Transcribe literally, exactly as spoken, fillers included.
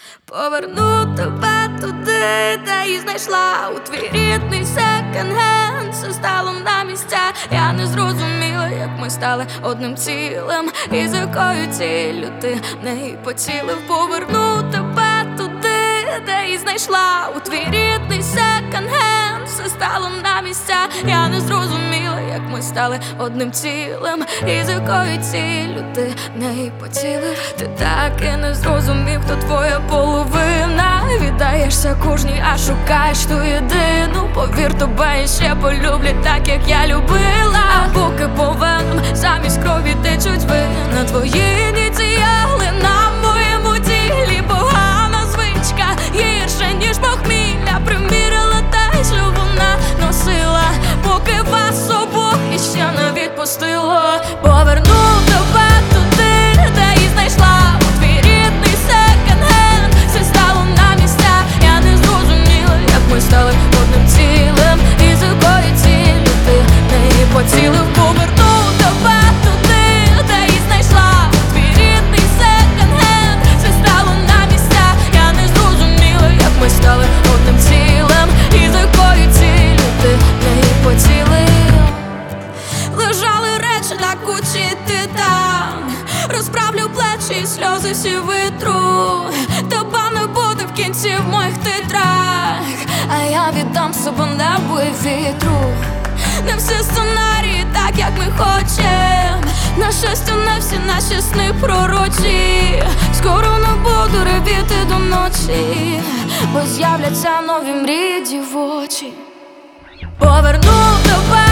Поверну тебе туди, де її знайшла, у твій рідний секонд-хенд. Все стало на місця. Я не зрозуміла, як ми стали одним цілим, і з якою ціллю ти в неї поцілив. Поверну тебе туди, де її знайшла, у твій рідний секонд-хенд. Все стало на місця. Я не зрозуміла, як ми стали одним цілим, і з якою ціллю ти в неї поцілив. Ти так і не зрозумів, хто твоя половина. Віддаєшся кожній, а шукаєш ту єдину. Повір, тебе ще полюблять так, як я любила. А поки по венам замість крові течуть вина. Твої ініціали на моєму тілі. Погана звичка, гірше, ніж похмілля. Примірила те, що вона носила, поки вас обох іще не відпустила. Поверну тебе туди, де її знайшла, у твій рідний секонд-хенд. Все стало на місця. Я не зрозуміла, як ми стали одним цілим, і з якою ціллю ти в неї поцілив. Поверну тебе туди, де її знайшла, у твій рідний секонд-хенд. Все стало на місця. Я не зрозуміла, як ми стали одним цілим, і з якою ціллю ти в неї поцілив. Лежали речі на кучі, ти там. Розправлю плечі і сльози всі витру. Тебе не буде в кінці в моїх титрах, а я віддам себе небу і вітру. Не всі сценарії так, як ми хочем. На щастя, не всі наші сни пророчі. Скоро не буду ревіти до ночі, бо з'являться нові мрії дівочі. Поверну тебе